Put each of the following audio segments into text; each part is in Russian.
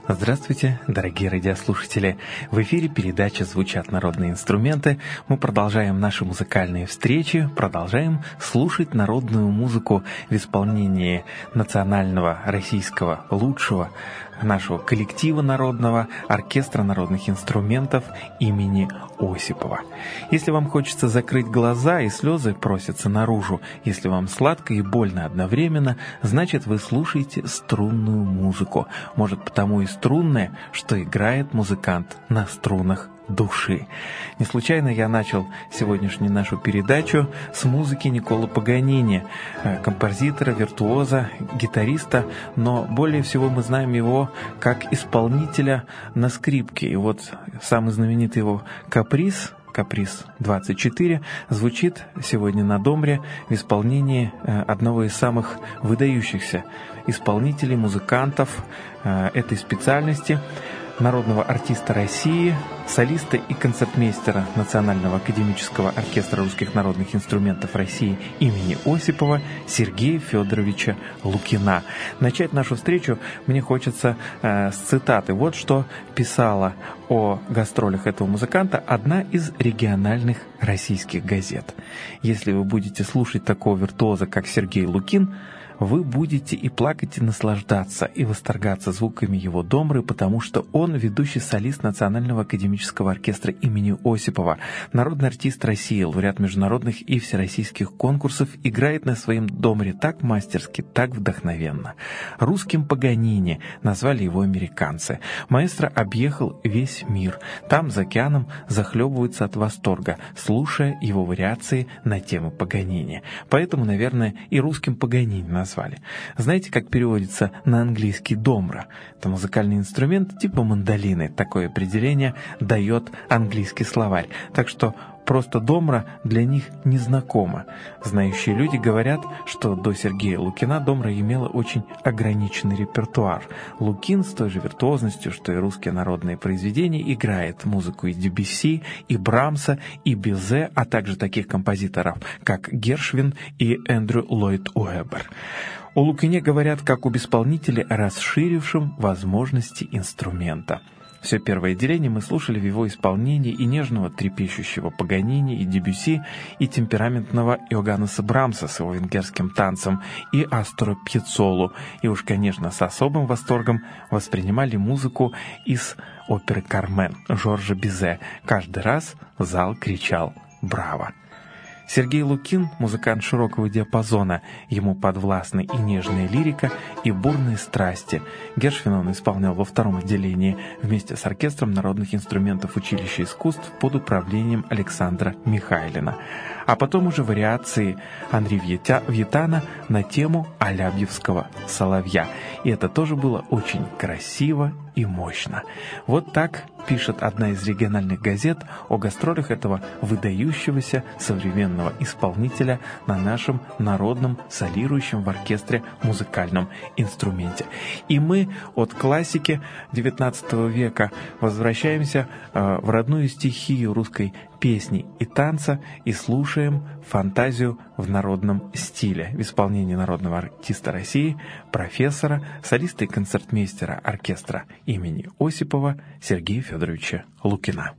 Здравствуйте, дорогие радиослушатели! В эфире передача «Звучат народные инструменты». Мы продолжаем наши музыкальные встречи, продолжаем слушать народную музыку в исполнении национального, российского, лучшего нашего коллектива народного, оркестра народных инструментов имени Осипова. Если вам хочется закрыть глаза и слезы просятся наружу, если вам сладко и больно одновременно, значит вы слушаете струнную музыку. Может, потому и струнная, что играет музыкант на струнах души. Не случайно я начал сегодняшнюю нашу передачу с музыки Никколо Паганини, композитора, виртуоза, гитариста, но более всего мы знаем его как исполнителя на скрипке. И вот самый знаменитый его каприз 24, звучит сегодня на Домре в исполнении одного из самых выдающихся исполнителей, музыкантов этой специальности, народного артиста России, солиста и концертмейстера Национального академического оркестра русских народных инструментов России имени Осипова Сергея Федоровича Лукина. Начать нашу встречу мне хочется с цитаты. Вот что писала о гастролях этого музыканта одна из региональных российских газет. «Если вы будете слушать такого виртуоза, как Сергей Лукин, вы будете и плакать, и наслаждаться, и восторгаться звуками его домры, потому что он ведущий солист Национального академического оркестра имени Осипова, народный артист России, лауреат международных и всероссийских конкурсов, играет на своем домре так мастерски, так вдохновенно. Русским Паганини назвали его американцы. Маэстро объехал весь мир. Там, за океаном, захлебываются от восторга, слушая его вариации на темы Паганини. Поэтому, наверное, и русским Паганини назвали. Знаете, как переводится на английский домра? Это музыкальный инструмент типа мандолины. Такое определение дает английский словарь. Так что просто домра для них незнакомо. Знающие люди говорят, что до Сергея Лукина домра имела очень ограниченный репертуар. Лукин с той же виртуозностью, что и русские народные произведения, играет музыку и Дебюсси, и Брамса, и Бизе, а также таких композиторов, как Гершвин и Эндрю Ллойд Уэббер. О Лукине говорят как об исполнителе, расширившем возможности инструмента. Все первое отделение мы слушали в его исполнении и нежного трепещущего Паганини, и Дебюсси, и темпераментного Иоганнеса Брамса с его венгерским танцем, и Астора Пьяццолу, и уж, конечно, с особым восторгом воспринимали музыку из оперы «Кармен» Жоржа Бизе. Каждый раз зал кричал «Браво!». Сергей Лукин – музыкант широкого диапазона, ему подвластны и нежная лирика, и бурные страсти. Гершвина он исполнял во втором отделении вместе с оркестром народных инструментов училища искусств под управлением Александра Михайлина. А потом уже вариации Андрея Вьетана на тему алябьевского соловья. И это тоже было очень красиво и мощно. Вот так пишет одна из региональных газет о гастролях этого выдающегося современного исполнителя на нашем народном солирующем в оркестре музыкальном инструменте. И мы от классики XIX века возвращаемся в родную стихию русской песни и танца и слушаем фантазию в народном стиле в исполнении народного артиста России, профессора, солиста и концертмейстера оркестра имени Осипова Сергея Федоровича Лукина.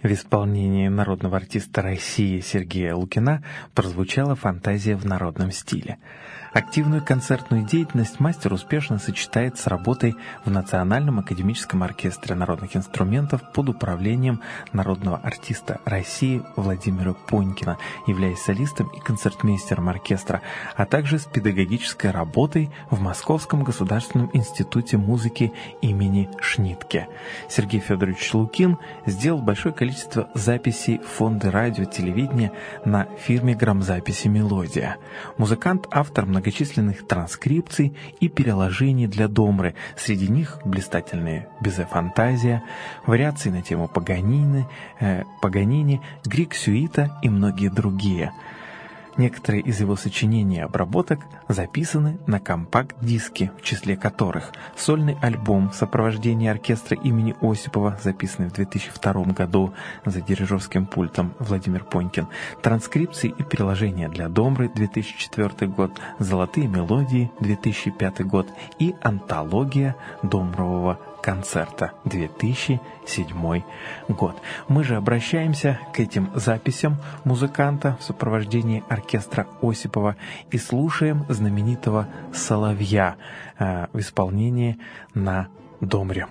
В исполнении народного артиста России Сергея Лукина прозвучала «Фантазия в народном стиле». Активную концертную деятельность мастер успешно сочетает с работой в Национальном академическом оркестре народных инструментов под управлением народного артиста России Владимира Понькина, являясь солистом и концертмейстером оркестра, а также с педагогической работой в Московском государственном институте музыки имени Шнитке. Сергей Федорович Лукин сделал большое количество записей в фонды радио, телевидения на фирме грамзаписи «Мелодия». Музыкант — автор многочисленных транскрипций и переложений для домры, среди них блистательные «Безе фантазия», вариации на тему Паганини, Грик-сюита и многие другие. Некоторые из его сочинений и обработок записаны на компакт-диске, в числе которых сольный альбом в сопровождении оркестра имени Осипова, записанный в 2002 году за дирижерским пультом Владимир Понькин, транскрипции и переложения для домры 2004 год, золотые мелодии 2005 год и антология домрового концерта 2007 год. Мы же обращаемся к этим записям музыканта в сопровождении оркестра Осипова и слушаем знаменитого «Соловья» в исполнении на домре.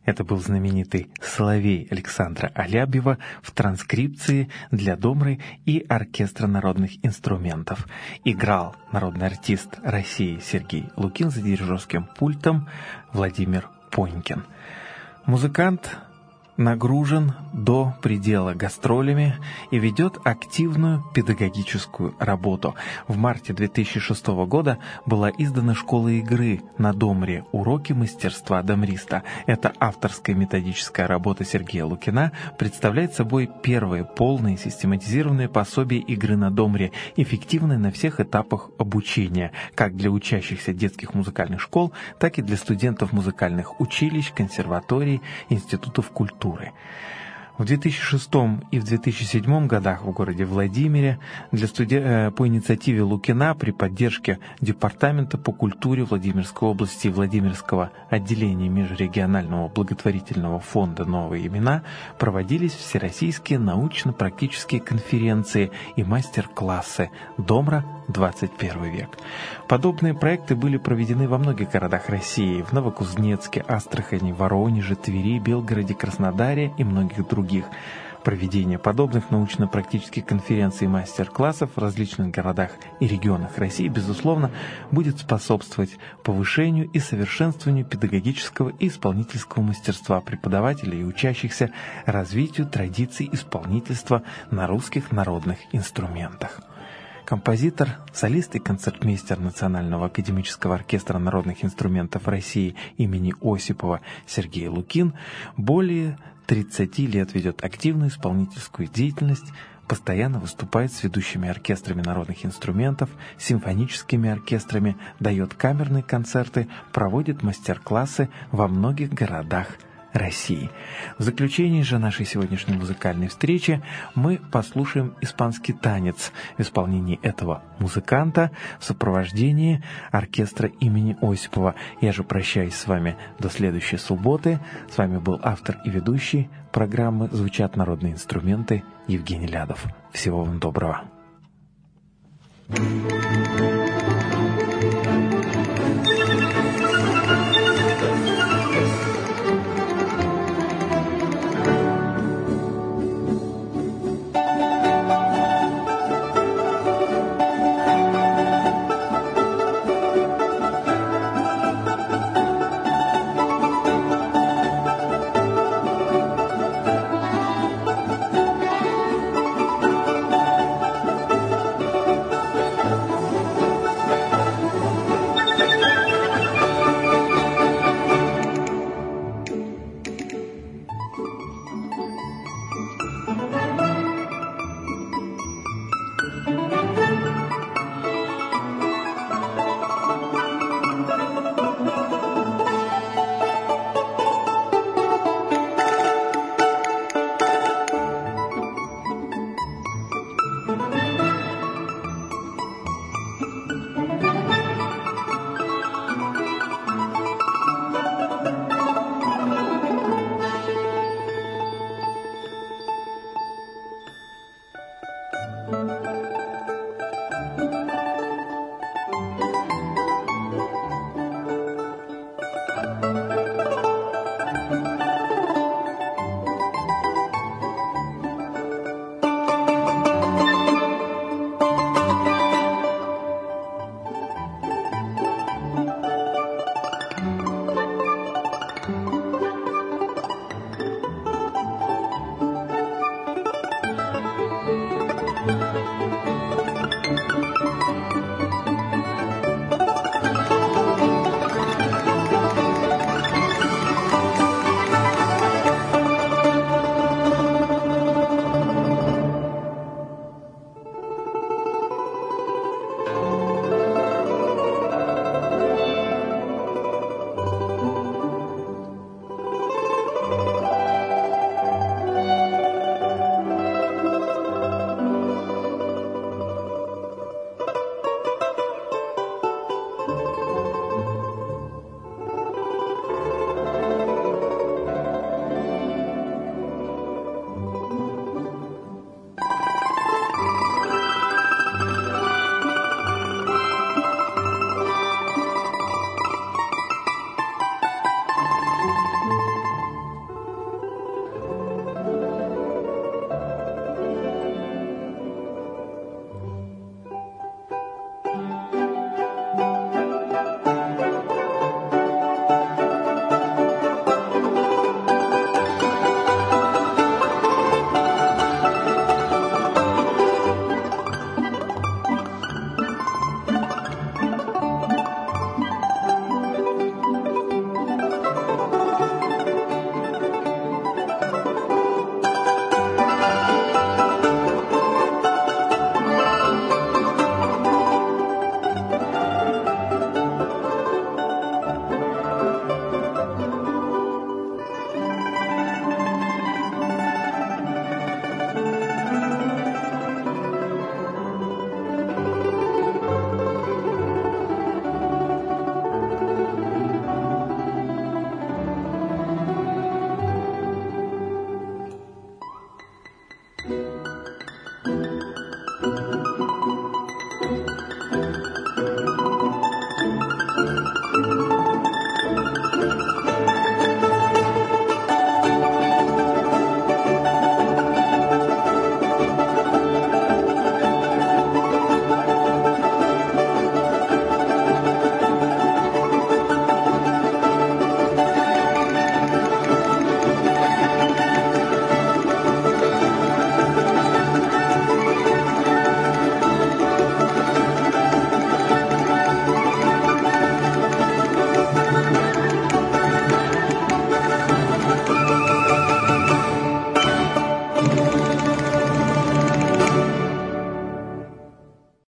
Это был знаменитый «Соловей» Александра Алябьева в транскрипции для домры и оркестра народных инструментов. Играл народный артист России Сергей Лукин, за дирижерским пультом Владимир Понькин. Музыкант нагружен до предела гастролями и ведет активную педагогическую работу. В марте 2006 года была издана «Школа игры» на домре «Уроки мастерства домриста». Эта авторская методическая работа Сергея Лукина представляет собой первое полное систематизированное пособие игры на домре, эффективное на всех этапах обучения, как для учащихся детских музыкальных школ, так и для студентов музыкальных училищ, консерваторий, институтов культуры. В 2006 и в 2007 годах в городе Владимире по инициативе Лукина при поддержке Департамента по культуре Владимирской области и Владимирского отделения Межрегионального благотворительного фонда «Новые имена» проводились всероссийские научно-практические конференции и мастер-классы «Домра. 21 век». Подобные проекты были проведены во многих городах России: в Новокузнецке, Астрахани, Воронеже, Твери, Белгороде, Краснодаре и многих других. Проведение подобных научно-практических конференций и мастер-классов в различных городах и регионах России, безусловно, будет способствовать повышению и совершенствованию педагогического и исполнительского мастерства преподавателей и учащихся, развитию традиций исполнительства на русских народных инструментах. Композитор, солист и концертмейстер Национального академического оркестра народных инструментов России имени Осипова Сергей Лукин более 30 лет ведет активную исполнительскую деятельность, постоянно выступает с ведущими оркестрами народных инструментов, симфоническими оркестрами, дает камерные концерты, проводит мастер-классы во многих городах России. В заключении же нашей сегодняшней музыкальной встречи мы послушаем испанский танец в исполнении этого музыканта в сопровождении оркестра имени Осипова. Я же прощаюсь с вами до следующей субботы. С вами был автор и ведущий программы «Звучат народные инструменты» Евгений Лядов. Всего вам доброго.